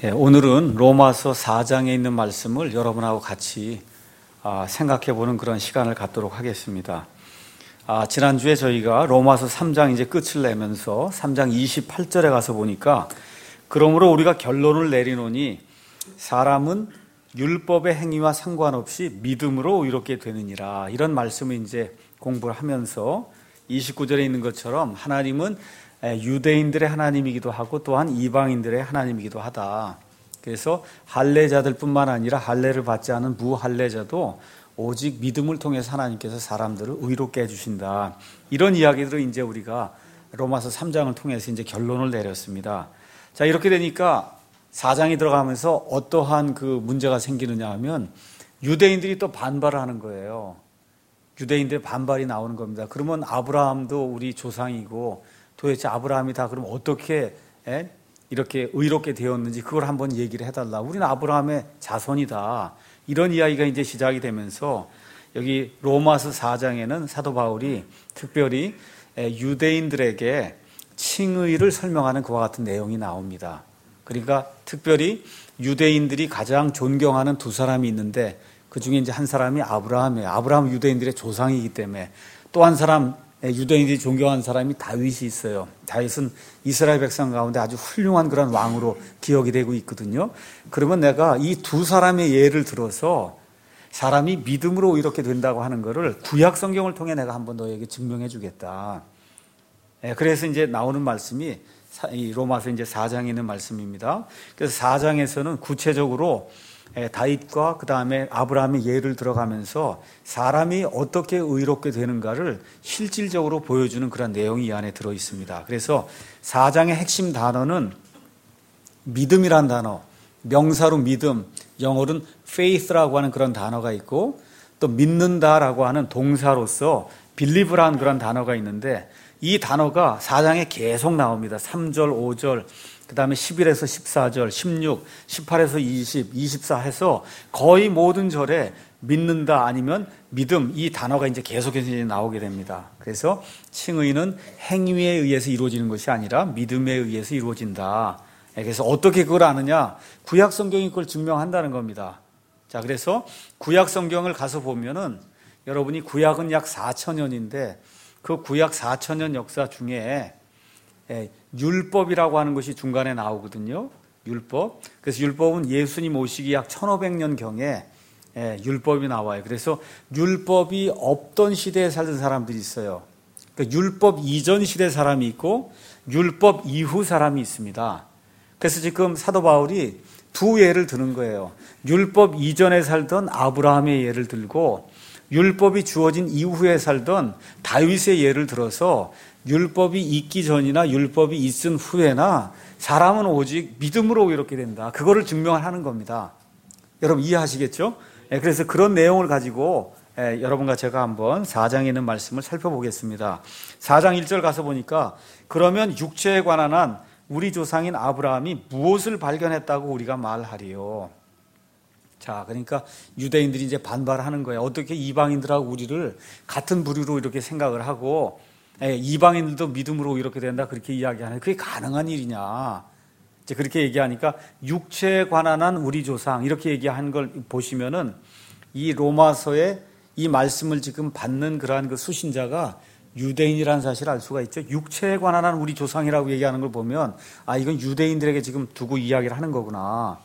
오늘은 로마서 4장에 있는 말씀을 여러분하고 같이 생각해 보는 그런 시간을 갖도록 하겠습니다. 지난주에 저희가 로마서 3장 이제 끝을 내면서 3장 28절에 가서 보니까 그러므로 우리가 결론을 내리노니 사람은 율법의 행위와 상관없이 믿음으로 의롭게 되느니라, 이런 말씀을 이제 공부를 하면서 29절에 있는 것처럼 하나님은 유대인들의 하나님이기도 하고 또한 이방인들의 하나님이기도 하다. 그래서 할례자들 뿐만 아니라 할례를 받지 않은 무할례자도 오직 믿음을 통해서 하나님께서 사람들을 의롭게 해주신다. 이런 이야기들을 이제 우리가 로마서 3장을 통해서 이제 결론을 내렸습니다. 자, 이렇게 되니까 4장이 들어가면서 어떠한 그 문제가 생기느냐 하면 유대인들이 또 반발을 하는 거예요. 유대인들의 반발이 나오는 겁니다. 그러면 아브라함도 우리 조상이고 도대체 아브라함이 다 그럼 어떻게 이렇게 의롭게 되었는지 그걸 한번 얘기를 해달라. 우리는 아브라함의 자손이다. 이런 이야기가 이제 시작이 되면서 여기 로마서 4장에는 사도 바울이 특별히 유대인들에게 칭의를 설명하는 그와 같은 내용이 나옵니다. 그러니까 특별히 유대인들이 가장 존경하는 두 사람이 있는데 그 중에 이제 한 사람이 아브라함이에요. 아브라함은 유대인들의 조상이기 때문에. 또 한 사람, 유대인들이 존경하는 사람이 다윗이 있어요. 다윗은 이스라엘 백성 가운데 아주 훌륭한 그런 왕으로 기억이 되고 있거든요. 그러면 내가 이 두 사람의 예를 들어서 사람이 믿음으로 이렇게 된다고 하는 것을 구약 성경을 통해 내가 한번 너에게 증명해 주겠다. 그래서 이제 나오는 말씀이 로마서 이제 4장에 있는 말씀입니다. 그래서 4장에서는 구체적으로 다윗과 그 다음에 아브라함의 예를 들어가면서 사람이 어떻게 의롭게 되는가를 실질적으로 보여주는 그런 내용이 이 안에 들어 있습니다. 그래서 4장의 핵심 단어는 믿음이란 단어, 명사로 믿음, 영어로는 faith라고 하는 그런 단어가 있고 또 믿는다라고 하는 동사로서 believe라는 그런 단어가 있는데 이 단어가 4장에 계속 나옵니다. 3절, 5절, 그 다음에 11에서 14절, 16, 18에서 20, 24 해서 거의 모든 절에 믿는다 아니면 믿음, 이 단어가 이제 계속해서 이제 나오게 됩니다. 그래서 칭의는 행위에 의해서 이루어지는 것이 아니라 믿음에 의해서 이루어진다. 그래서 어떻게 그걸 아느냐? 구약 성경이 그걸 증명한다는 겁니다. 자, 그래서 구약 성경을 가서 보면은 여러분이 구약은 약 4,000년인데 그 구약 4,000년 역사 중에 율법이라고 하는 것이 중간에 나오거든요. 율법. 그래서 율법은 예수님 오시기 약 1500년경에 율법이 나와요. 그래서 율법이 없던 시대에 살던 사람들이 있어요. 그러니까 율법 이전 시대 사람이 있고 율법 이후 사람이 있습니다. 그래서 지금 사도 바울이 두 예를 드는 거예요. 율법 이전에 살던 아브라함의 예를 들고 율법이 주어진 이후에 살던 다윗의 예를 들어서 율법이 있기 전이나 율법이 있은 후에나 사람은 오직 믿음으로 이렇게 된다. 그거를 증명하는 겁니다. 여러분 이해하시겠죠? 그래서 그런 내용을 가지고 여러분과 제가 한번 4장에 있는 말씀을 살펴보겠습니다. 4장 1절 가서 보니까 그러면 육체에 관한 한 우리 조상인 아브라함이 무엇을 발견했다고 우리가 말하리요? 자, 그러니까 유대인들이 이제 반발하는 거예요. 어떻게 이방인들하고 우리를 같은 부류로 이렇게 생각을 하고 이방인들도 믿음으로 이렇게 된다 그렇게 이야기하는 그게 가능한 일이냐? 이제 그렇게 얘기하니까 육체에 관한 한 우리 조상 이렇게 얘기한 걸 보시면은 이 로마서의 이 말씀을 지금 받는 그러한 그 수신자가 유대인이라는 사실을 알 수가 있죠. 육체에 관한 한 우리 조상이라고 얘기하는 걸 보면 이건 유대인들에게 지금 두고 이야기를 하는 거구나.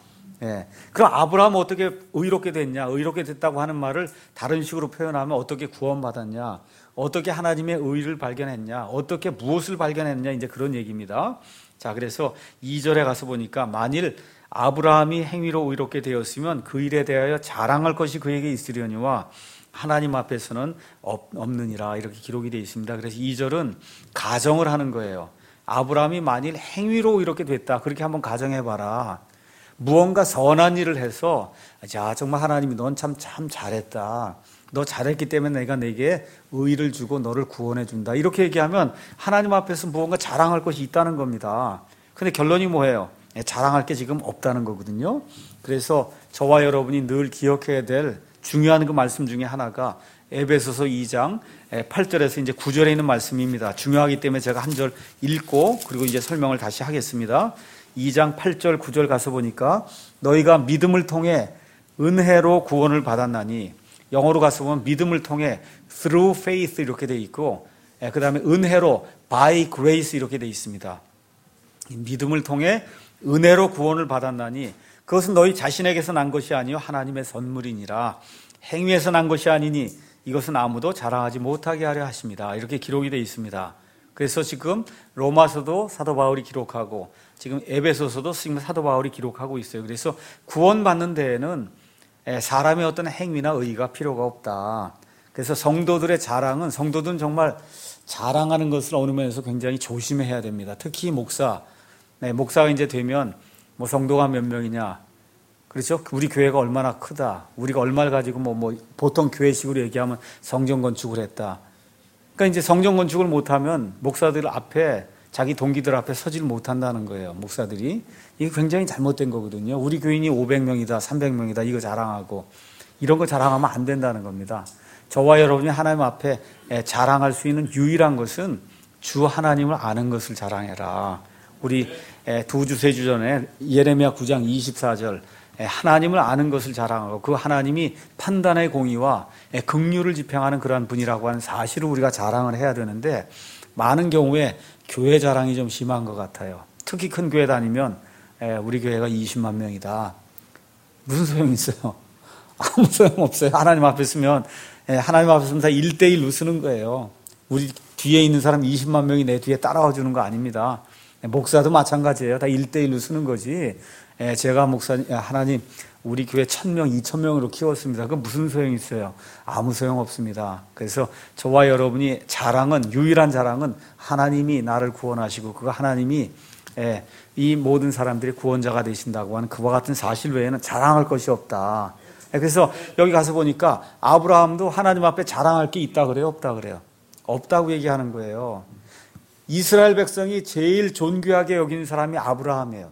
그럼 아브라함은 어떻게 의롭게 됐냐? 의롭게 됐다고 하는 말을 다른 식으로 표현하면 어떻게 구원받았냐? 어떻게 하나님의 의를 발견했냐? 어떻게 무엇을 발견했냐? 이제 그런 얘기입니다. 자, 그래서 2절에 가서 보니까 만일 아브라함이 행위로 의롭게 되었으면 그 일에 대하여 자랑할 것이 그에게 있으려니와 하나님 앞에서는 없느니라 이렇게 기록이 되어 있습니다. 그래서 2절은 가정을 하는 거예요. 아브라함이 만일 행위로 이렇게 됐다. 그렇게 한번 가정해봐라. 무언가 선한 일을 해서 자 정말 하나님이 넌 참 잘했다. 너 잘했기 때문에 내가 내게 의를 주고 너를 구원해 준다. 이렇게 얘기하면 하나님 앞에서 무언가 자랑할 것이 있다는 겁니다. 근데 결론이 뭐예요? 자랑할 게 지금 없다는 거거든요. 그래서 저와 여러분이 늘 기억해야 될 중요한 그 말씀 중에 하나가 에베소서 2장 8절에서 이제 9절에 있는 말씀입니다. 중요하기 때문에 제가 한 절 읽고 그리고 이제 설명을 다시 하겠습니다. 2장 8절 9절 가서 보니까 너희가 믿음을 통해 은혜로 구원을 받았나니, 영어로 가서 보면 믿음을 통해 through faith 이렇게 돼 있고, 그 다음에 은혜로 by grace 이렇게 돼 있습니다. 믿음을 통해 은혜로 구원을 받았나니 그것은 너희 자신에게서 난 것이 아니요 하나님의 선물이니라. 행위에서 난 것이 아니니 이것은 아무도 자랑하지 못하게 하려 하십니다. 이렇게 기록이 되어 있습니다. 그래서 지금 로마서도 사도 바울이 기록하고 지금 에베소서도 사도 바울이 기록하고 있어요. 그래서 구원받는 데에는 사람의 어떤 행위나 의의가 필요가 없다. 그래서 성도들의 자랑은, 성도들은 정말 자랑하는 것을 어느 면에서 굉장히 조심해야 됩니다. 특히 목사가 이제 되면 뭐 성도가 몇 명이냐, 그렇죠? 우리 교회가 얼마나 크다, 우리가 얼마를 가지고 보통 교회식으로 얘기하면 성전 건축을 했다. 그러니까 이제 성전 건축을 못하면 목사들 앞에, 자기 동기들 앞에 서질 못한다는 거예요. 목사들이. 이게 굉장히 잘못된 거거든요. 우리 교인이 500명이다 300명이다 이거 자랑하고 이런 거 자랑하면 안 된다는 겁니다. 저와 여러분이 하나님 앞에 자랑할 수 있는 유일한 것은 주 하나님을 아는 것을 자랑해라. 우리 두 주 세 주 전에 예레미야 9장 24절 하나님을 아는 것을 자랑하고 그 하나님이 판단의 공의와 긍휼을 집행하는 그러한 분이라고 하는 사실을 우리가 자랑을 해야 되는데, 많은 경우에 교회 자랑이 좀 심한 것 같아요. 특히 큰 교회 다니면 우리 교회가 20만 명이다. 무슨 소용이 있어요? 아무 소용없어요. 하나님 앞에 서면 하나님 앞에 서면 다 1대1로 쓰는 거예요. 우리 뒤에 있는 사람 20만 명이 내 뒤에 따라와 주는 거 아닙니다. 목사도 마찬가지예요. 다 1대1로 쓰는 거지. 제가 하나님 우리 교회 1000명, 2000명으로 키웠습니다. 그건 무슨 소용이 있어요? 아무 소용 없습니다. 그래서 저와 여러분이 유일한 자랑은 하나님이 나를 구원하시고 그 하나님이 이 모든 사람들이 구원자가 되신다고 하는 그와 같은 사실 외에는 자랑할 것이 없다. 그래서 여기 가서 보니까 아브라함도 하나님 앞에 자랑할 게 있다 그래요? 없다 그래요? 없다고 얘기하는 거예요. 이스라엘 백성이 제일 존귀하게 여기는 사람이 아브라함이에요.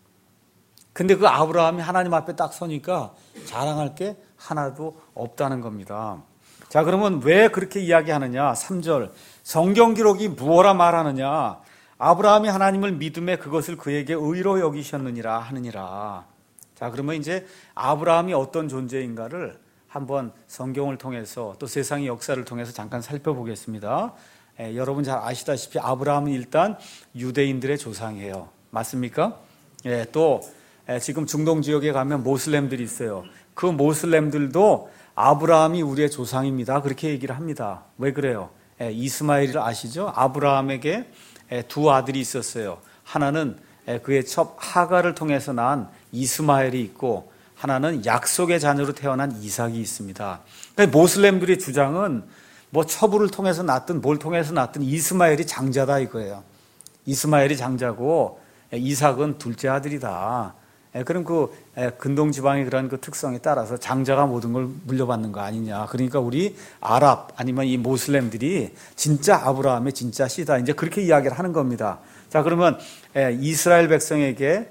근데 그 아브라함이 하나님 앞에 딱 서니까 자랑할 게 하나도 없다는 겁니다. 자, 그러면 왜 그렇게 이야기하느냐? 3절 성경 기록이 무엇라 말하느냐? 아브라함이 하나님을 믿음에 그것을 그에게 의로 여기셨느니라 하느니라. 자, 그러면 이제 아브라함이 어떤 존재인가를 한번 성경을 통해서 또 세상의 역사를 통해서 잠깐 살펴보겠습니다. 여러분 잘 아시다시피 아브라함은 일단 유대인들의 조상이에요. 맞습니까? 또 지금 중동 지역에 가면 모슬렘들이 있어요. 그 모슬렘들도 아브라함이 우리의 조상입니다. 그렇게 얘기를 합니다. 왜 그래요? 이스마엘을 아시죠? 아브라함에게 두 아들이 있었어요. 하나는 그의 첩 하가를 통해서 낳은 이스마엘이 있고, 하나는 약속의 자녀로 태어난 이삭이 있습니다. 그러니까 모슬렘들의 주장은 뭐 첩을 통해서 낳든 뭘 통해서 낳든 이스마엘이 장자다 이거예요. 이스마엘이 장자고 이삭은 둘째 아들이다. 그럼 그 근동 지방의 그런 그 특성에 따라서 장자가 모든 걸 물려받는 거 아니냐. 그러니까 우리 아랍 아니면 이 모슬렘들이 진짜 아브라함의 진짜 씨다. 이제 그렇게 이야기를 하는 겁니다. 자, 그러면 이스라엘 백성에게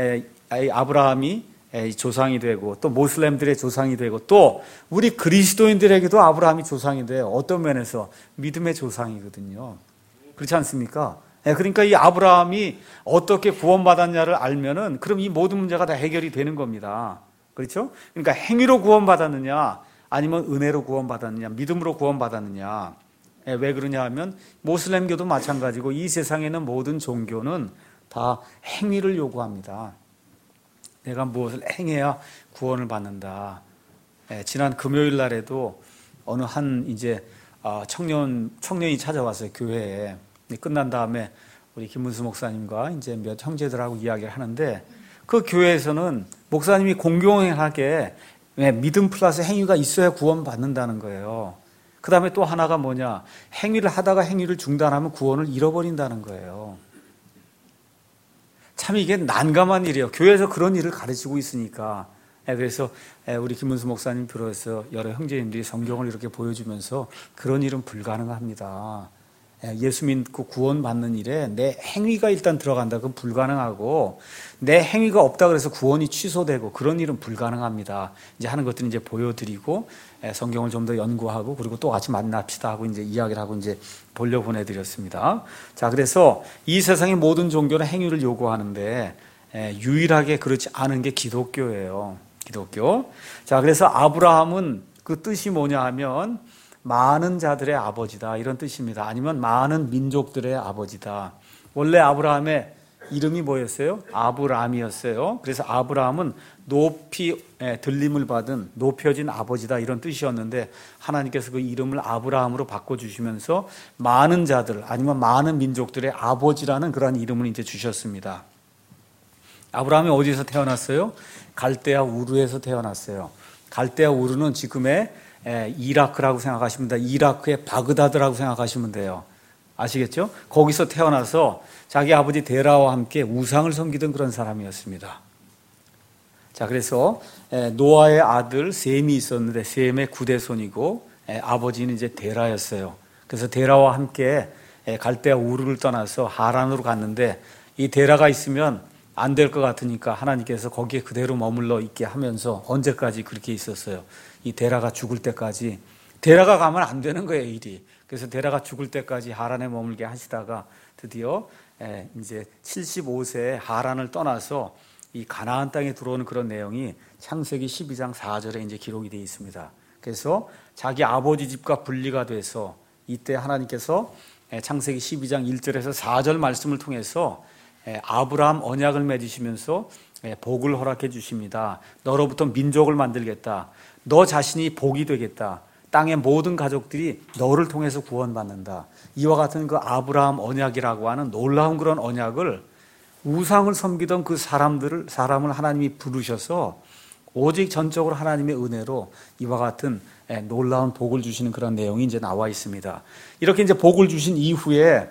아브라함이 조상이 되고 또 모슬렘들의 조상이 되고 또 우리 그리스도인들에게도 아브라함이 조상이 돼요. 어떤 면에서? 믿음의 조상이거든요. 그렇지 않습니까? 그러니까 이 아브라함이 어떻게 구원받았냐를 알면은 그럼 이 모든 문제가 다 해결이 되는 겁니다. 그렇죠? 그러니까 행위로 구원받았느냐 아니면 은혜로 구원받았느냐, 믿음으로 구원받았느냐. 왜 그러냐 하면 모슬렘교도 마찬가지고 이 세상에 있는 모든 종교는 다 행위를 요구합니다. 내가 무엇을 행해야 구원을 받는다. 지난 금요일 날에도 어느 한 이제 청년이 찾아왔어요, 교회에. 끝난 다음에 우리 김문수 목사님과 이제 몇 형제들하고 이야기를 하는데, 그 교회에서는 목사님이 공공하게 믿음 플러스 행위가 있어야 구원받는다는 거예요. 그 다음에 또 하나가 뭐냐? 행위를 하다가 행위를 중단하면 구원을 잃어버린다는 거예요. 참 이게 난감한 일이에요. 교회에서 그런 일을 가르치고 있으니까. 그래서 우리 김문수 목사님 비롯해서 여러 형제님들이 성경을 이렇게 보여주면서 그런 일은 불가능합니다. 예수 믿고 구원받는 일에 내 행위가 일단 들어간다. 그건 불가능하고, 내 행위가 없다 그래서 구원이 취소되고 그런 일은 불가능합니다. 이제 하는 것들은 이제 보여드리고 성경을 좀 더 연구하고 그리고 또 같이 만납시다 하고 이제 이야기를 하고 이제 보내드렸습니다. 자, 그래서 이 세상의 모든 종교는 행위를 요구하는데 유일하게 그렇지 않은 게 기독교예요. 기독교. 자, 그래서 아브라함은 그 뜻이 뭐냐 하면 많은 자들의 아버지다 이런 뜻입니다. 아니면 많은 민족들의 아버지다. 원래 아브라함의 이름이 뭐였어요? 아브람이었어요. 그래서 아브라함은 높이 들림을 받은 높여진 아버지다 이런 뜻이었는데 하나님께서 그 이름을 아브라함으로 바꿔주시면서 많은 자들 아니면 많은 민족들의 아버지라는 그런 이름을 이제 주셨습니다. 아브라함이 어디서 태어났어요? 갈대아 우르에서 태어났어요. 갈대아 우르는 지금의 이라크라고 생각하시면 돼요. 이라크의 바그다드라고 생각하시면 돼요. 아시겠죠? 거기서 태어나서 자기 아버지 데라와 함께 우상을 섬기던 그런 사람이었습니다. 자, 그래서 노아의 아들 셈이 있었는데 셈의 9대손이고 아버지는 이제 데라였어요. 그래서 데라와 함께 갈대아 우르를 떠나서 하란으로 갔는데 이 데라가 있으면 안 될 것 같으니까 하나님께서 거기에 그대로 머물러 있게 하면서 언제까지 그렇게 있었어요. 이 데라가 죽을 때까지. 데라가 가면 안 되는 거예요, 일이. 그래서 데라가 죽을 때까지 하란에 머물게 하시다가 드디어 이제 75세에 하란을 떠나서 이 가나안 땅에 들어오는 그런 내용이 창세기 12장 4절에 이제 기록이 되어 있습니다. 그래서 자기 아버지 집과 분리가 돼서 이때 하나님께서 창세기 12장 1절에서 4절 말씀을 통해서 아브라함 언약을 맺으시면서 복을 허락해 주십니다. 너로부터 민족을 만들겠다. 너 자신이 복이 되겠다. 땅의 모든 가족들이 너를 통해서 구원받는다. 이와 같은 그 아브라함 언약이라고 하는 놀라운 그런 언약을 우상을 섬기던 그 사람을 하나님이 부르셔서 오직 전적으로 하나님의 은혜로 이와 같은 놀라운 복을 주시는 그런 내용이 이제 나와 있습니다. 이렇게 이제 복을 주신 이후에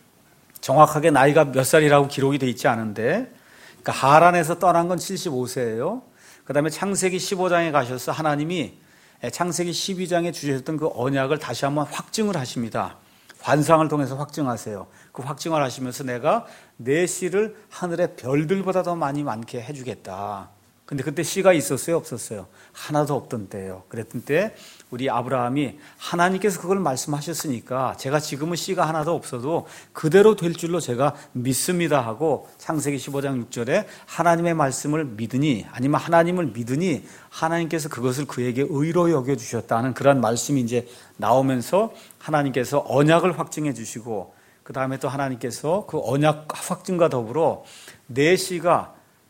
정확하게 나이가 몇 살이라고 기록이 되어 있지 않은데, 그러니까 하란에서 떠난 건 75세예요. 그 다음에 창세기 15장에 가셔서 하나님이 창세기 12장에 주셨던 그 언약을 다시 한번 확증을 하십니다. 환상을 통해서 확증하세요. 그 확증을 하시면서 내가 내 씨를 하늘의 별들보다 더 많게 해주겠다. 근데 그때 씨가 있었어요? 없었어요? 하나도 없던 때예요. 그랬던 때 우리 아브라함이 하나님께서 그걸 말씀하셨으니까 제가 지금은 씨가 하나도 없어도 그대로 될 줄로 제가 믿습니다 하고 창세기 15장 6절에 하나님의 말씀을 믿으니 아니면 하나님을 믿으니 하나님께서 그것을 그에게 의로 여겨주셨다는 그런 말씀이 이제 나오면서 하나님께서 언약을 확증해 주시고 그 다음에 또 하나님께서 그 언약 확증과 더불어 내 씨가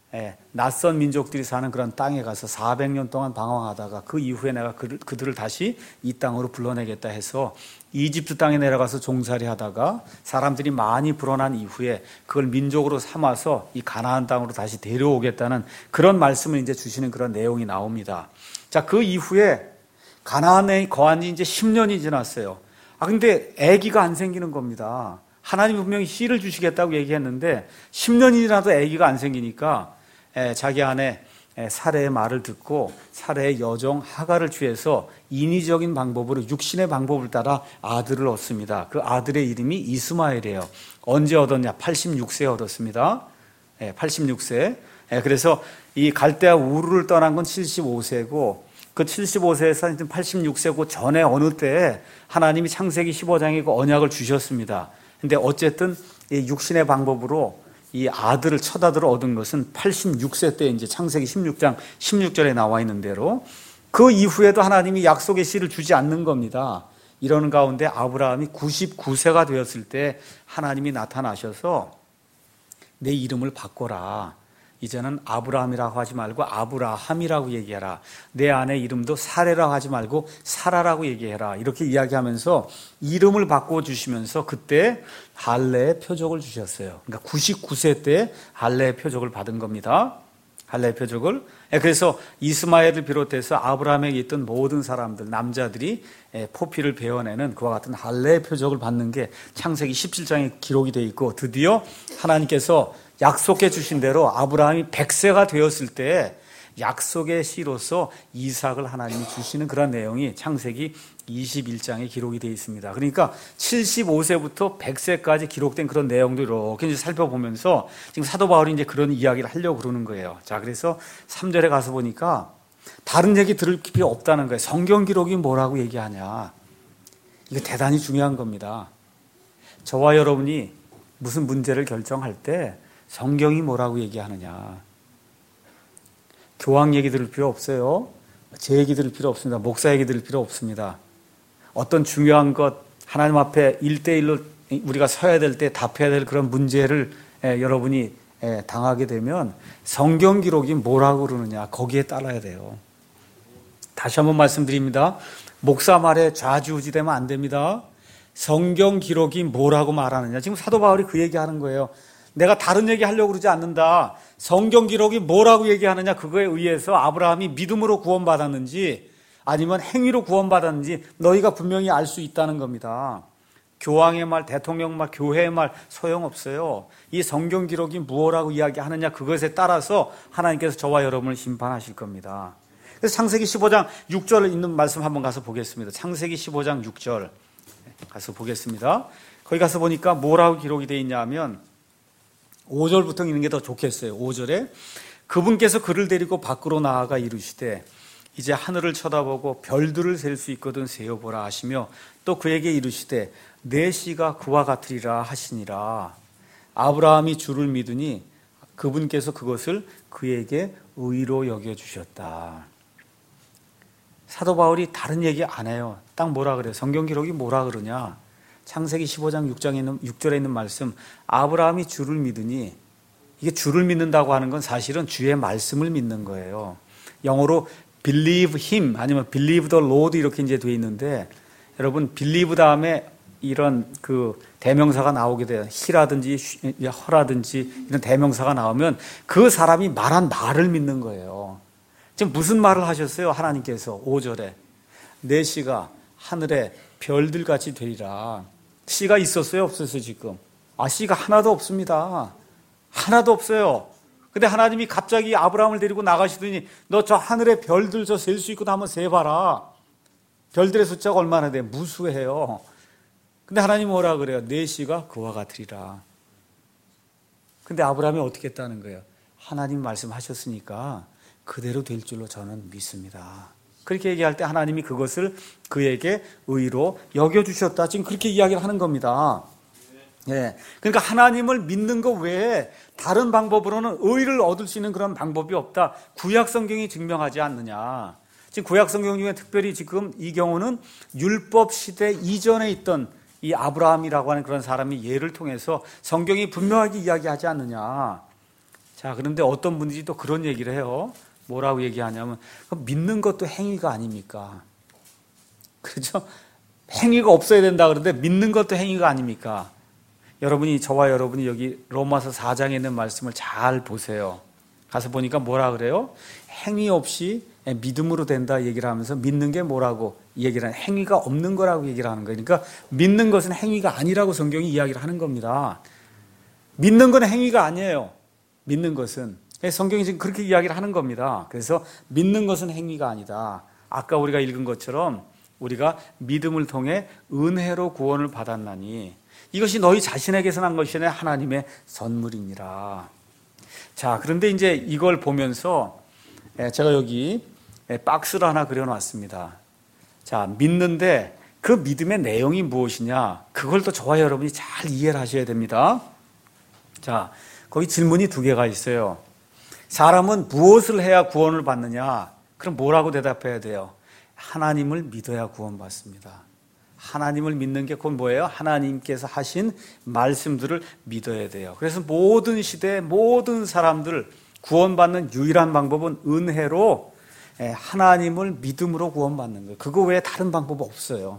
낯선 민족들이 사는 그런 땅에 가서 400년 동안 방황하다가 그 이후에 내가 그들을 다시 이 땅으로 불러내겠다 해서 이집트 땅에 내려가서 종살이 하다가 사람들이 많이 불어난 이후에 그걸 민족으로 삼아서 이 가나안 땅으로 다시 데려오겠다는 그런 말씀을 이제 주시는 그런 내용이 나옵니다. 자, 그 이후에 가나안에 거한 지 이제 10년이 지났어요. 근데 아기가 안 생기는 겁니다. 하나님이 분명히 씨를 주시겠다고 얘기했는데 10년이 지나도 아기가 안 생기니까 자기 아내 사레의 말을 듣고 사레의 여종 하가를 취해서 인위적인 방법으로 육신의 방법을 따라 아들을 얻습니다. 그 아들의 이름이 이스마엘이에요. 언제 얻었냐? 86세에 얻었습니다. 86세. 그래서 이 갈대아 우르를 떠난 건 75세고 그 75세에서 86세고 전에 어느 때에 하나님이 창세기 15장에 그 언약을 주셨습니다. 근데 어쨌든 이 육신의 방법으로 이 아들을 첫 아들을 얻은 것은 86세 때 이제 창세기 16장 16절에 나와 있는 대로 그 이후에도 하나님이 약속의 씨를 주지 않는 겁니다. 이러는 가운데 아브라함이 99세가 되었을 때 하나님이 나타나셔서 내 이름을 바꿔라. 이제는 아브라함이라고 하지 말고 아브라함이라고 얘기해라. 내 아내 이름도 사레라고 하지 말고 사라라고 얘기해라. 이렇게 이야기하면서 이름을 바꿔주시면서 그때 할례의 표적을 주셨어요. 그러니까 99세 때 할례의 표적을 받은 겁니다. 할례의 표적을. 그래서 이스마엘을 비롯해서 아브라함에게 있던 모든 사람들, 남자들이 포피를 베어내는 그와 같은 할례의 표적을 받는 게 창세기 17장에 기록이 되어 있고 드디어 하나님께서 약속해 주신 대로 아브라함이 100세가 되었을 때 약속의 씨로서 이삭을 하나님이 주시는 그런 내용이 창세기 21장에 기록이 되어 있습니다. 그러니까 75세부터 100세까지 기록된 그런 내용도 이렇게 이제 살펴보면서 지금 사도 바울이 이제 그런 이야기를 하려고 그러는 거예요. 자, 그래서 3절에 가서 보니까 다른 얘기 들을 필요 없다는 거예요. 성경 기록이 뭐라고 얘기하냐. 이거 대단히 중요한 겁니다. 저와 여러분이 무슨 문제를 결정할 때 성경이 뭐라고 얘기하느냐. 교황 얘기 들을 필요 없어요. 제 얘기 들을 필요 없습니다. 목사 얘기 들을 필요 없습니다. 어떤 중요한 것, 하나님 앞에 1대1로 우리가 서야 될 때 답해야 될 그런 문제를 여러분이 당하게 되면 성경 기록이 뭐라고 그러느냐, 거기에 따라야 돼요. 다시 한번 말씀드립니다. 목사 말에 좌지우지되면 안 됩니다. 성경 기록이 뭐라고 말하느냐. 지금 사도 바울이 그 얘기하는 거예요. 내가 다른 얘기 하려고 그러지 않는다. 성경 기록이 뭐라고 얘기하느냐, 그거에 의해서 아브라함이 믿음으로 구원받았는지 아니면 행위로 구원받았는지 너희가 분명히 알 수 있다는 겁니다. 교황의 말, 대통령 말, 교회의 말 소용없어요. 이 성경 기록이 무엇라고 이야기하느냐, 그것에 따라서 하나님께서 저와 여러분을 심판하실 겁니다. 그래서 창세기 15장 6절을 있는 말씀 한번 가서 보겠습니다. 창세기 15장 6절 가서 보겠습니다. 거기 가서 보니까 뭐라고 기록이 되어 있냐 하면 5절부터 있는 게 더 좋겠어요. 5절에 그분께서 그를 데리고 밖으로 나아가 이르시되 이제 하늘을 쳐다보고 별들을 셀 수 있거든 세어보라 하시며 또 그에게 이르시되 내 씨가 그와 같으리라 하시니라. 아브라함이 주를 믿으니 그분께서 그것을 그에게 의로 여겨주셨다. 사도 바울이 다른 얘기 안 해요. 딱 뭐라 그래요? 성경 기록이 뭐라 그러냐? 창세기 15장 6절에 있는 말씀, 아브라함이 주를 믿으니, 이게 주를 믿는다고 하는 건 사실은 주의 말씀을 믿는 거예요. 영어로 believe him 아니면 believe the Lord 이렇게 이제 돼 있는데, 여러분 believe 다음에 이런 그 대명사가 나오게 돼요. he라든지 허라든지 이런 대명사가 나오면 그 사람이 말한 말을 믿는 거예요. 지금 무슨 말을 하셨어요? 하나님께서 5절에 내 씨가 하늘에 별들같이 되리라. 씨가 있었어요? 없었어요 지금? 씨가 하나도 없습니다. 하나도 없어요. 근데 하나님이 갑자기 아브라함을 데리고 나가시더니 너 저 하늘의 별들 저 셀 수 있거든 한번 세봐라. 별들의 숫자가 얼마나 돼? 무수해요. 근데 하나님 뭐라 그래요? 내 씨가 그와 같으리라. 근데 아브라함이 어떻게 했다는 거예요? 하나님 말씀하셨으니까 그대로 될 줄로 저는 믿습니다. 그렇게 얘기할 때 하나님이 그것을 그에게 의로 여겨주셨다. 지금 그렇게 이야기를 하는 겁니다. 예. 그러니까 하나님을 믿는 것 외에 다른 방법으로는 의를 얻을 수 있는 그런 방법이 없다. 구약 성경이 증명하지 않느냐. 지금 구약 성경 중에 특별히 지금 이 경우는 율법 시대 이전에 있던 이 아브라함이라고 하는 그런 사람이 예를 통해서 성경이 분명하게 이야기하지 않느냐. 자, 그런데 어떤 분들이 또 그런 얘기를 해요. 뭐라고 얘기하냐면 믿는 것도 행위가 아닙니까? 그렇죠? 행위가 없어야 된다 그러는데 믿는 것도 행위가 아닙니까? 저와 여러분이 여기 로마서 4장에 있는 말씀을 잘 보세요. 가서 보니까 뭐라 그래요? 행위 없이 믿음으로 된다 얘기를 하면서 믿는 게 뭐라고 얘기를 하는, 행위가 없는 거라고 얘기를 하는 거예요. 그러니까 믿는 것은 행위가 아니라고 성경이 이야기를 하는 겁니다. 믿는 건 행위가 아니에요. 믿는 것은. 성경이 지금 그렇게 이야기를 하는 겁니다. 그래서 믿는 것은 행위가 아니다. 아까 우리가 읽은 것처럼 우리가 믿음을 통해 은혜로 구원을 받았나니 이것이 너희 자신에게서 난 것이 아니라 하나님의 선물이니라. 자, 그런데 이제 이걸 보면서 제가 여기 박스를 하나 그려놨습니다. 자, 믿는데 그 믿음의 내용이 무엇이냐? 그걸 또 저와 여러분이 잘 이해를 하셔야 됩니다. 자, 거기 질문이 2개가 있어요. 사람은 무엇을 해야 구원을 받느냐? 그럼 뭐라고 대답해야 돼요? 하나님을 믿어야 구원받습니다. 하나님을 믿는 게 그건 뭐예요? 하나님께서 하신 말씀들을 믿어야 돼요. 그래서 모든 시대 모든 사람들 구원받는 유일한 방법은 은혜로 하나님을 믿음으로 구원받는 거예요. 그거 외에 다른 방법 없어요.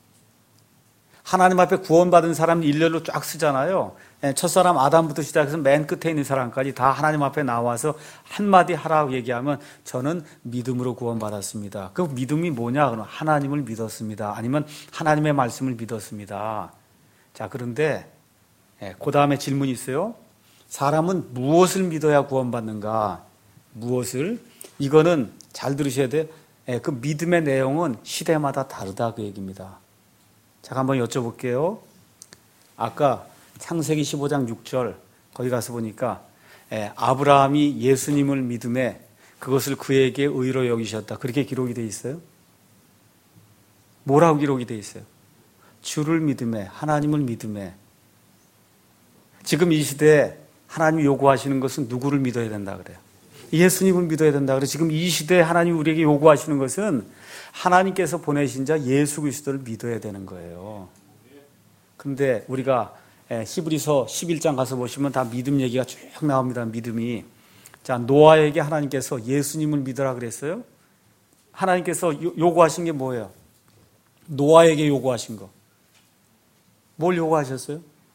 하나님 앞에 구원받은 사람 일렬로 쫙 쓰잖아요. 첫사람 아담부터 시작해서 맨 끝에 있는 사람까지 다 하나님 앞에 나와서 한마디 하라고 얘기하면 저는 믿음으로 구원받았습니다. 그 믿음이 뭐냐? 그러면 하나님을 믿었습니다. 아니면 하나님의 말씀을 믿었습니다. 자, 그런데 그 다음에 질문이 있어요. 사람은 무엇을 믿어야 구원받는가? 무엇을? 이거는 잘 들으셔야 돼요. 그 믿음의 내용은 시대마다 다르다 그 얘기입니다. 제가 한번 여쭤볼게요. 아까 창세기 15장 6절 거기 가서 보니까 아브라함이 예수님을 믿음에 그것을 그에게 의로 여기셨다. 그렇게 기록이 돼 있어요? 뭐라고 기록이 돼 있어요? 주를 믿음에, 하나님을 믿음에. 지금 이 시대에 하나님이 요구하시는 것은 누구를 믿어야 된다 그래요? 예수님을 믿어야 된다 그래요. 지금 이 시대에 하나님이 우리에게 요구하시는 것은 하나님께서 보내신 자 예수 그리스도를 믿어야 되는 거예요. 그런데 우리가 히브리서 11장 가서 보시면 다 믿음 얘기가 쭉 나옵니다. 믿음이. 자, 노아에게 하나님께서 예수님을 믿으라 그랬어요. 하나님께서 요구하신 게 뭐예요? 노아에게 요구하신 거. 뭘 요구하셨어요?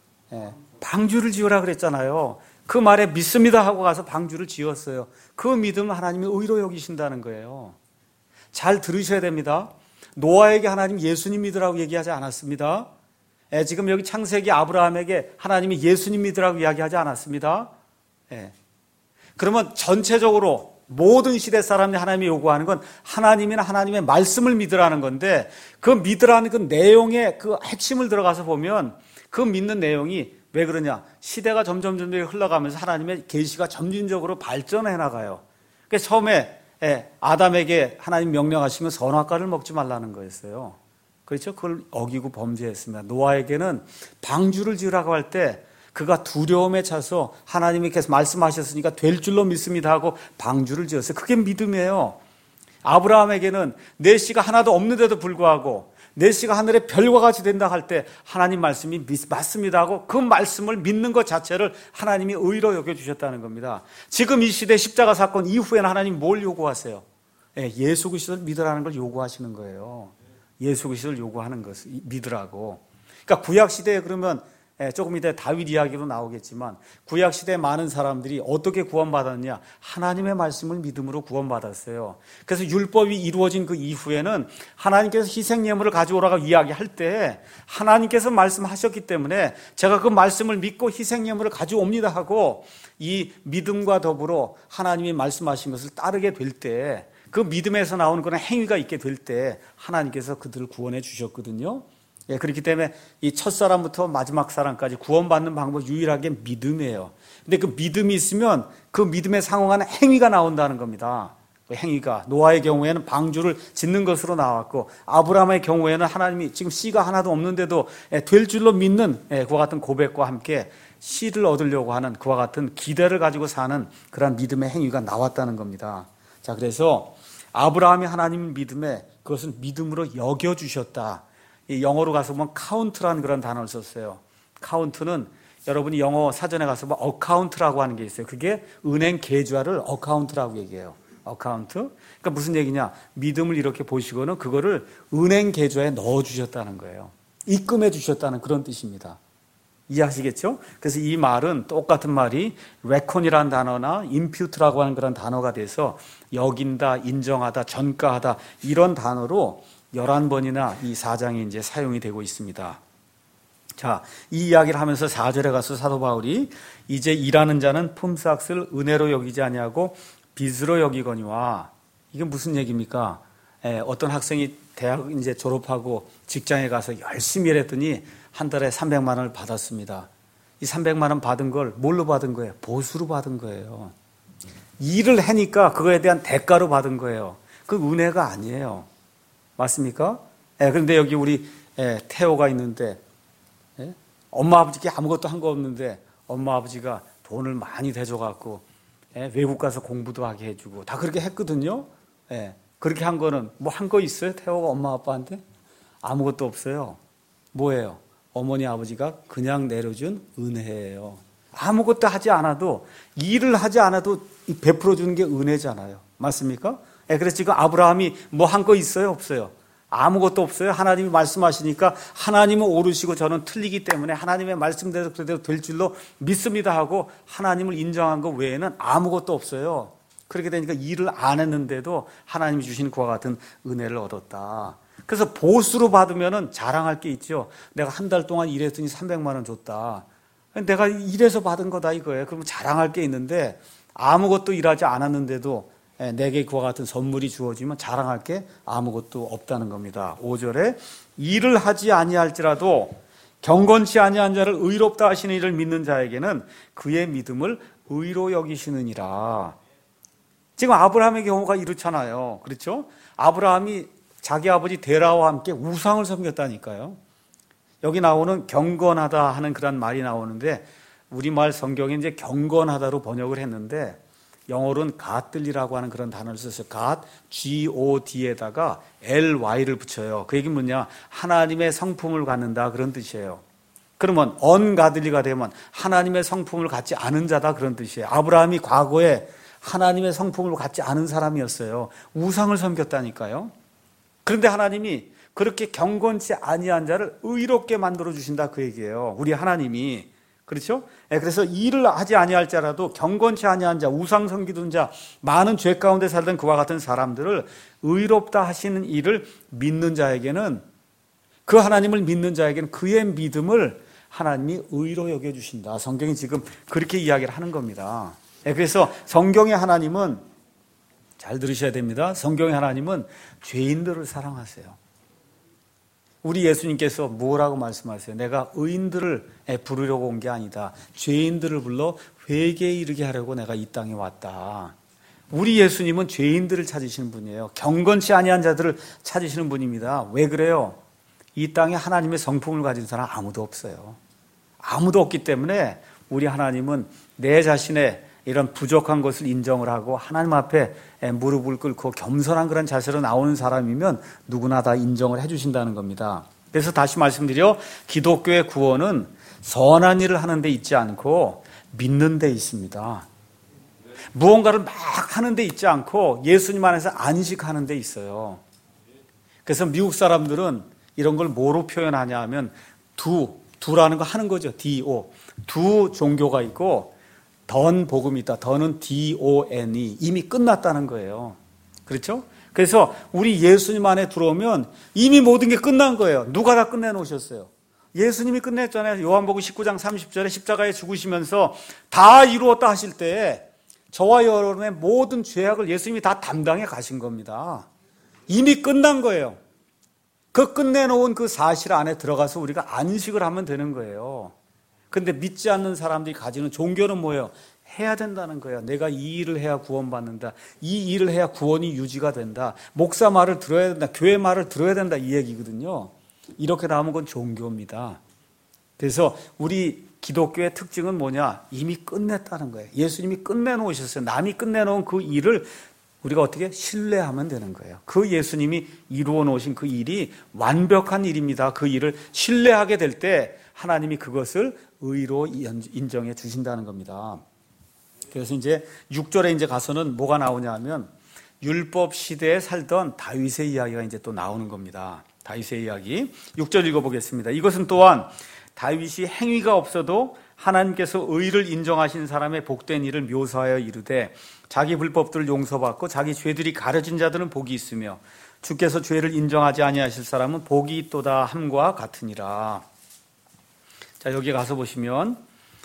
방주를 지으라 그랬잖아요. 그 말에 믿습니다 하고 가서 방주를 지었어요. 그 믿음 하나님이 의로 여기신다는 거예요. 잘 들으셔야 됩니다. 노아에게 하나님 예수님 믿으라고 얘기하지 않았습니다. 지금 여기 창세기 아브라함에게 하나님이 예수님 믿으라고 이야기하지 않았습니다. 그러면 전체적으로 모든 시대 사람이 하나님이 요구하는 건 하나님이나 하나님의 말씀을 믿으라는 건데, 그 믿으라는 그 내용의 그 핵심을 들어가서 보면 그 믿는 내용이 왜 그러냐? 시대가 점점 흘러가면서 하나님의 계시가 점진적으로 발전해 나가요. 그래서 처음에 아담에게 하나님 명령하신 건 선악과를 먹지 말라는 거였어요. 그렇죠? 그걸 어기고 범죄했습니다. 노아에게는 방주를 지으라고 할 때 그가 두려움에 차서 하나님께서 말씀하셨으니까 될 줄로 믿습니다 하고 방주를 지었어요. 그게 믿음이에요. 아브라함에게는 내 씨가 하나도 없는데도 불구하고 내 씨가 하늘의 별과 같이 된다 할 때 하나님 말씀이 맞습니다 하고 그 말씀을 믿는 것 자체를 하나님이 의로 여겨주셨다는 겁니다. 지금 이 시대 십자가 사건 이후에는 하나님 뭘 요구하세요? 예수 그리스도를 믿으라는 걸 요구하시는 거예요. 예수 그리스도를 요구하는 것을 믿으라고. 그러니까 구약 시대에 그러면 조금 이따 다윗 이야기로 나오겠지만 구약 시대에 많은 사람들이 어떻게 구원받았냐? 하나님의 말씀을 믿음으로 구원받았어요. 그래서 율법이 이루어진 그 이후에는 하나님께서 희생 예물을 가져오라고 이야기할 때 하나님께서 말씀하셨기 때문에 제가 그 말씀을 믿고 희생 예물을 가져옵니다 하고 이 믿음과 더불어 하나님이 말씀하신 것을 따르게 될 때, 그 믿음에서 나오는 그런 행위가 있게 될 때 하나님께서 그들을 구원해 주셨거든요. 그렇기 때문에 이 첫사람부터 마지막 사람까지 구원받는 방법 유일하게 믿음이에요. 근데 그 믿음이 있으면 그 믿음에 상응하는 행위가 나온다는 겁니다. 그 행위가 노아의 경우에는 방주를 짓는 것으로 나왔고, 아브라함의 경우에는 하나님이 지금 씨가 하나도 없는데도 될 줄로 믿는 그와 같은 고백과 함께 씨를 얻으려고 하는 그와 같은 기대를 가지고 사는 그런 믿음의 행위가 나왔다는 겁니다. 자, 그래서 아브라함이 하나님 믿음에 그것을 믿음으로 여겨주셨다. 이 영어로 가서 보면 카운트라는 그런 단어를 썼어요. 카운트는 여러분이 영어 사전에 가서 뭐 어카운트라고 하는 게 있어요. 그게 은행 계좌를 어카운트라고 얘기해요. 어카운트. 그러니까 무슨 얘기냐? 믿음을 이렇게 보시고는 그거를 은행 계좌에 넣어 주셨다는 거예요. 입금해 주셨다는 그런 뜻입니다. 이해하시겠죠? 그래서 이 말은 똑같은 말이 reckon이라는 단어나 impute라고 하는 그런 단어가 돼서 여긴다, 인정하다, 전가하다 이런 단어로 11번이나 이 4장에 이제 사용이 되고 있습니다. 자, 이 이야기를 하면서 4절에 가서 사도 바울이 이제 일하는 자는 품삯을 은혜로 여기지 아니하고 빚으로 여기거니와, 이게 무슨 얘기입니까? 어떤 학생이 대학 이제 졸업하고 직장에 가서 열심히 일했더니 한 달에 300만 원을 받았습니다. 이 300만 원 받은 걸 뭘로 받은 거예요? 보수로 받은 거예요. 일을 하니까 그거에 대한 대가로 받은 거예요. 그 은혜가 아니에요. 맞습니까? 그런데 여기 우리 태호가 있는데 엄마 아버지께 아무것도 한 거 없는데 엄마 아버지가 돈을 많이 대줘갖고 외국 가서 공부도 하게 해주고 다 그렇게 했거든요. 그렇게 한 거는 뭐 한 거 있어요? 태호가 엄마 아빠한테? 아무것도 없어요. 뭐예요? 어머니 아버지가 그냥 내려준 은혜예요. 아무것도 하지 않아도, 일을 하지 않아도 베풀어 주는 게 은혜잖아요. 맞습니까? 그래서 지금 아브라함이 뭐 한 거 있어요? 없어요? 아무것도 없어요. 하나님이 말씀하시니까 하나님은 오르시고 저는 틀리기 때문에 하나님의 말씀대로 그대로 될 줄로 믿습니다 하고 하나님을 인정한 것 외에는 아무것도 없어요. 그렇게 되니까 일을 안 했는데도 하나님이 주신 그와 같은 은혜를 얻었다. 그래서 보수로 받으면 자랑할 게 있죠. 내가 한 달 동안 일했더니 300만 원 줬다. 내가 일해서 받은 거다 이거예요. 그러면 자랑할 게 있는데 아무것도 일하지 않았는데도 내게 그와 같은 선물이 주어지면 자랑할 게 아무것도 없다는 겁니다. 5절에 일을 하지 아니할지라도 경건치 아니한 자를 의롭다 하시는 이를 믿는 자에게는 그의 믿음을 의로 여기시느니라. 지금 아브라함의 경우가 이렇잖아요. 그렇죠? 아브라함이 자기 아버지 데라와 함께 우상을 섬겼다니까요. 여기 나오는 경건하다 하는 그런 말이 나오는데 우리말 성경에 이제 경건하다로 번역을 했는데 영어로는 godly라고 하는 그런 단어를 썼어요. God, G-O-D에다가 L-Y를 붙여요. 그 얘기는 뭐냐? 하나님의 성품을 갖는다 그런 뜻이에요. 그러면 ungodly가 되면 하나님의 성품을 갖지 않은 자다 그런 뜻이에요. 아브라함이 과거에 하나님의 성품을 갖지 않은 사람이었어요. 우상을 섬겼다니까요. 그런데 하나님이 그렇게 경건치 아니한 자를 의롭게 만들어 주신다 그 얘기예요. 우리 하나님이. 그렇죠? 그래서 일을 하지 아니할 자라도 경건치 아니한 자, 우상 섬기던 자, 많은 죄 가운데 살던 그와 같은 사람들을 의롭다 하시는 일을 믿는 자에게는, 그 하나님을 믿는 자에게는 그의 믿음을 하나님이 의로 여겨주신다. 성경이 지금 그렇게 이야기를 하는 겁니다. 그래서 성경의 하나님은, 잘 들으셔야 됩니다. 성경의 하나님은 죄인들을 사랑하세요. 우리 예수님께서 뭐라고 말씀하세요? 내가 의인들을 부르려고 온 게 아니다. 죄인들을 불러 회개에 이르게 하려고 내가 이 땅에 왔다. 우리 예수님은 죄인들을 찾으시는 분이에요. 경건치 아니한 자들을 찾으시는 분입니다. 왜 그래요? 이 땅에 하나님의 성품을 가진 사람 아무도 없어요. 아무도 없기 때문에 우리 하나님은 내 자신의 이런 부족한 것을 인정을 하고 하나님 앞에 무릎을 꿇고 겸손한 그런 자세로 나오는 사람이면 누구나 다 인정을 해주신다는 겁니다. 그래서 다시 말씀드려, 기독교의 구원은 선한 일을 하는 데 있지 않고 믿는 데 있습니다. 무언가를 막 하는 데 있지 않고 예수님 안에서 안식하는 데 있어요. 그래서 미국 사람들은 이런 걸 뭐로 표현하냐 하면 두라는 거 하는 거죠. D-O. 두 종교가 있고 던 복음이 있다. 던은 D-O-N이 이미 끝났다는 거예요. 그렇죠? 그래서 우리 예수님 안에 들어오면 이미 모든 게 끝난 거예요. 누가 다 끝내놓으셨어요? 예수님이 끝냈잖아요. 요한복음 19장 30절에 십자가에 죽으시면서 다 이루었다 하실 때 저와 여러분의 모든 죄악을 예수님이 다 담당해 가신 겁니다. 이미 끝난 거예요. 그 끝내놓은 그 사실 안에 들어가서 우리가 안식을 하면 되는 거예요. 근데 믿지 않는 사람들이 가지는 종교는 뭐예요? 해야 된다는 거예요. 내가 이 일을 해야 구원받는다. 이 일을 해야 구원이 유지가 된다. 목사 말을 들어야 된다. 교회 말을 들어야 된다. 이 얘기거든요. 이렇게 나오면 그건 종교입니다. 그래서 우리 기독교의 특징은 뭐냐? 이미 끝냈다는 거예요. 예수님이 끝내놓으셨어요. 남이 끝내놓은 그 일을 우리가 어떻게 신뢰하면 되는 거예요. 그 예수님이 이루어 놓으신 그 일이 완벽한 일입니다. 그 일을 신뢰하게 될 때 하나님이 그것을 의로 인정해 주신다는 겁니다. 그래서 이제 6절에 이제 가서는 뭐가 나오냐 하면 율법 시대에 살던 다윗의 이야기가 이제 또 나오는 겁니다. 다윗의 이야기. 6절 읽어보겠습니다. 이것은 또한 다윗이 행위가 없어도 하나님께서 의를 인정하신 사람의 복된 일을 묘사하여 이르되 자기 불법들을 용서받고 자기 죄들이 가려진 자들은 복이 있으며 주께서 죄를 인정하지 아니하실 사람은 복이 있도다 함과 같으니라. 자, 여기 가서 보시면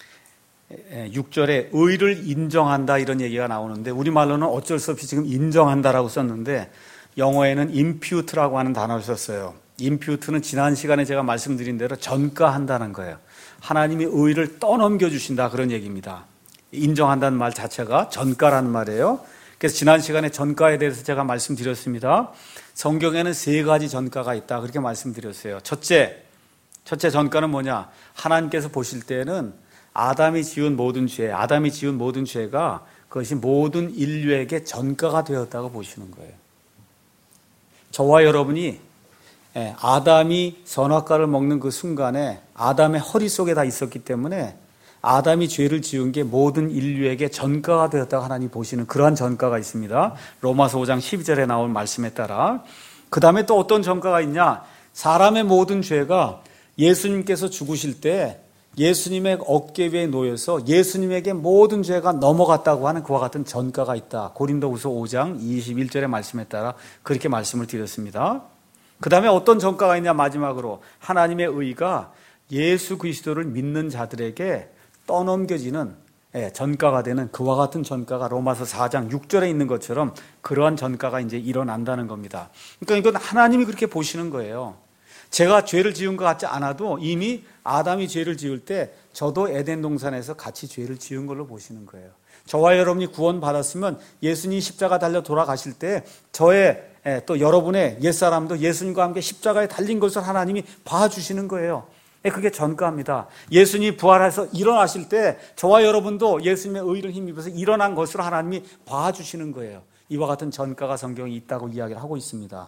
6절에 의를 인정한다 이런 얘기가 나오는데 우리말로는 어쩔 수 없이 지금 인정한다라고 썼는데 영어에는 impute라고 하는 단어를 썼어요. impute는 지난 시간에 제가 말씀드린 대로 전가한다는 거예요. 하나님이 의를 떠넘겨 주신다 그런 얘기입니다. 인정한다는 말 자체가 전가라는 말이에요. 그래서 지난 시간에 전가에 대해서 제가 말씀드렸습니다. 성경에는 3가지 전가가 있다 그렇게 말씀드렸어요. 첫째 전가는 뭐냐? 하나님께서 보실 때는 아담이 지은 모든 죄가 그것이 모든 인류에게 전가가 되었다고 보시는 거예요. 저와 여러분이 아담이 선악과를 먹는 그 순간에 아담의 허리 속에 다 있었기 때문에 아담이 죄를 지은 게 모든 인류에게 전가가 되었다고 하나님 보시는 그러한 전가가 있습니다. 로마서 5장 12절에 나온 말씀에 따라. 그 다음에 또 어떤 전가가 있냐? 사람의 모든 죄가 예수님께서 죽으실 때 예수님의 어깨 위에 놓여서 예수님에게 모든 죄가 넘어갔다고 하는 그와 같은 전가가 있다. 고린도후서 5장 21절의 말씀에 따라 그렇게 말씀을 드렸습니다. 그 다음에 어떤 전가가 있냐? 마지막으로 하나님의 의가 예수 그리스도를 믿는 자들에게 떠넘겨지는 전가가 되는 그와 같은 전가가 로마서 4장 6절에 있는 것처럼 그러한 전가가 이제 일어난다는 겁니다. 그러니까 이건 하나님이 그렇게 보시는 거예요. 제가 죄를 지은 것 같지 않아도 이미 아담이 죄를 지을 때 저도 에덴 동산에서 같이 죄를 지은 걸로 보시는 거예요. 저와 여러분이 구원받았으면 예수님이 십자가 달려 돌아가실 때 저의 또 여러분의 옛사람도 예수님과 함께 십자가에 달린 것을 하나님이 봐주시는 거예요. 그게 전가입니다. 예수님이 부활해서 일어나실 때 저와 여러분도 예수님의 의를 힘입어서 일어난 것으로 하나님이 봐주시는 거예요. 이와 같은 전가가 성경에 있다고 이야기를 하고 있습니다.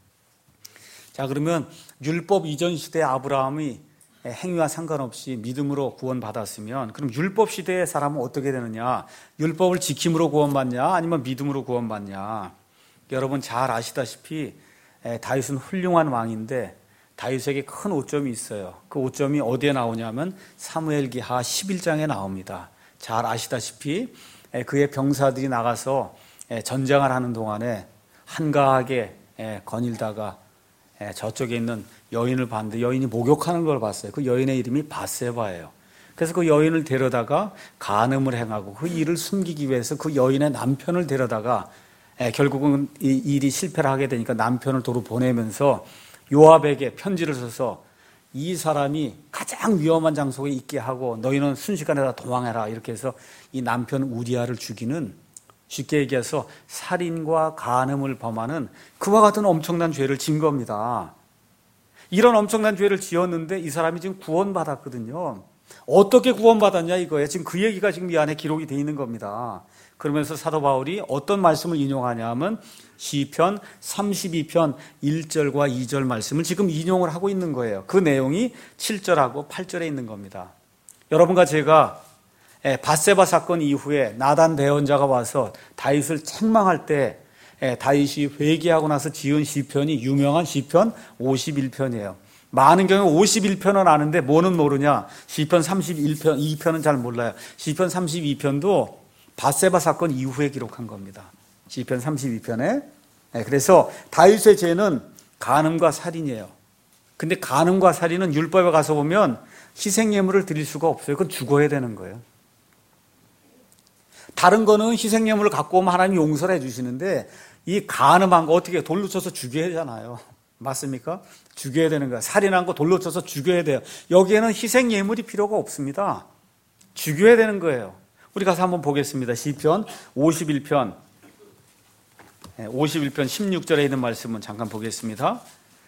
자, 그러면 율법 이전 시대 아브라함이 행위와 상관없이 믿음으로 구원받았으면 그럼 율법 시대의 사람은 어떻게 되느냐? 율법을 지킴으로 구원받냐? 아니면 믿음으로 구원받냐? 여러분 잘 아시다시피 다윗은 훌륭한 왕인데 다윗에게 큰 오점이 있어요. 그 오점이 어디에 나오냐면 사무엘기하 11장에 나옵니다. 잘 아시다시피 그의 병사들이 나가서 전쟁을 하는 동안에 한가하게 거닐다가 저쪽에 있는 여인을 봤는데 여인이 목욕하는 걸 봤어요. 그 여인의 이름이 바세바예요. 그래서 그 여인을 데려다가 간음을 행하고 그 일을 숨기기 위해서 그 여인의 남편을 데려다가 결국은 이 일이 실패를 하게 되니까 남편을 도로 보내면서 요압에게 편지를 써서 이 사람이 가장 위험한 장소에 있게 하고 너희는 순식간에 다 도망해라 이렇게 해서 이 남편 우리아를 죽이는, 쉽게 얘기해서 살인과 간음을 범하는 그와 같은 엄청난 죄를 진 겁니다. 이런 엄청난 죄를 지었는데 이 사람이 지금 구원받았거든요. 어떻게 구원받았냐 이거예요. 지금 그 얘기가 지금 이 안에 기록이 되어 있는 겁니다. 그러면서 사도 바울이 어떤 말씀을 인용하냐면 시편 32편 1절과 2절 말씀을 지금 인용을 하고 있는 거예요. 그 내용이 7절하고 8절에 있는 겁니다. 여러분과 제가 밧세바 사건 이후에 나단 대언자가 와서 다윗을 책망할 때 다윗이 회개하고 나서 지은 시편이 유명한 시편 51편이에요. 많은 경우 51편은 아는데 뭐는 모르냐? 시편 31편, 2편은 잘 몰라요. 시편 32편도 밧세바 사건 이후에 기록한 겁니다. 시편 32편에. 그래서 다윗의 죄는 간음과 살인이에요. 근데 간음과 살인은 율법에 가서 보면 희생예물을 드릴 수가 없어요. 그건 죽어야 되는 거예요. 다른 거는 희생예물을 갖고 오면 하나님이 용서를 해주시는데 이 간음한 거 어떻게 돌로 쳐서 죽여야 하잖아요. 맞습니까? 죽여야 되는 거야. 살인한 거 돌로 쳐서 죽여야 돼요. 여기에는 희생예물이 필요가 없습니다. 죽여야 되는 거예요. 우리 가서 한번 보겠습니다. 시편 51편 16절에 있는 말씀은 잠깐 보겠습니다.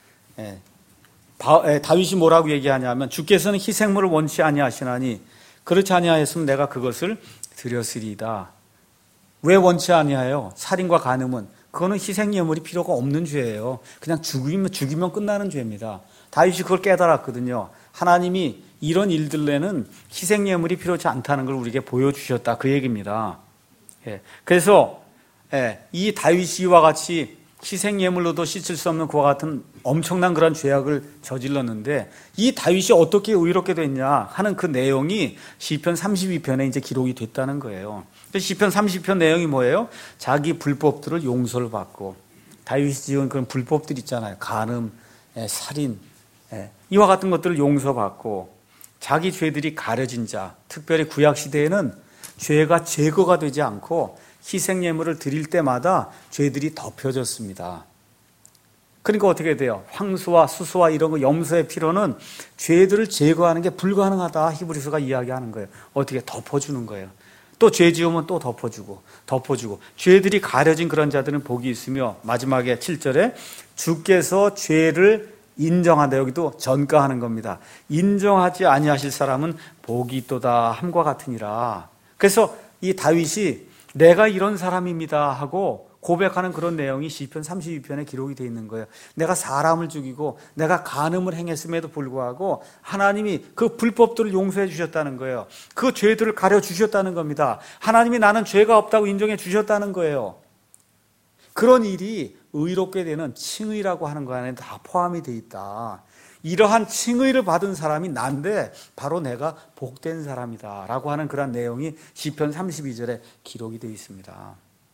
다윗이 뭐라고 얘기하냐면 주께서는 희생물을 원치 아니하시나니 그렇지 아니하였으면 내가 그것을 드렸으리이다. 왜 원치 아니하여? 살인과 간음은 그거는 희생예물이 필요가 없는 죄예요. 그냥 죽이면 끝나는 죄입니다. 다윗이 그걸 깨달았거든요. 하나님이 이런 일들에는 희생예물이 필요치 않다는 걸 우리에게 보여주셨다. 그 얘기입니다. 그래서 이 다윗이와 같이 희생예물로도 씻을 수 없는 그와 같은 엄청난 그런 죄악을 저질렀는데 이 다윗이 어떻게 의롭게 됐냐 하는 그 내용이 시편 32편에 이제 기록이 됐다는 거예요. 시편 30편 내용이 뭐예요? 자기 불법들을 용서를 받고 다윗이 지은 그런 불법들 있잖아요. 간음, 살인, 이와 같은 것들을 용서받고 자기 죄들이 가려진 자, 특별히 구약시대에는 죄가 제거가 되지 않고 희생예물을 드릴 때마다 죄들이 덮여졌습니다. 그러니까 어떻게 돼요? 황수와 수수와 이런 거 염소의 피로는 죄들을 제거하는 게 불가능하다. 히브리서가 이야기하는 거예요. 어떻게 덮어주는 거예요. 또 죄 지으면 또 덮어주고 죄들이 가려진 그런 자들은 복이 있으며 마지막에 7절에 주께서 죄를 인정한다. 여기도 전가하는 겁니다. 인정하지 아니하실 사람은 복이 있도다 함과 같으니라. 그래서 이 다윗이 내가 이런 사람입니다 하고 고백하는 그런 내용이 시편 32편에 기록이 되어 있는 거예요. 내가 사람을 죽이고 내가 간음을 행했음에도 불구하고 하나님이 그 불법들을 용서해 주셨다는 거예요. 그 죄들을 가려 주셨다는 겁니다. 하나님이 나는 죄가 없다고 인정해 주셨다는 거예요. 그런 일이 의롭게 되는 칭의라고 하는 거 안에 다 포함이 되어 있다. 이러한 칭의를 받은 사람이 난데 바로 내가 복된 사람이다 라고 하는 그런 내용이 시편 32절에 기록이 되어 있습니다.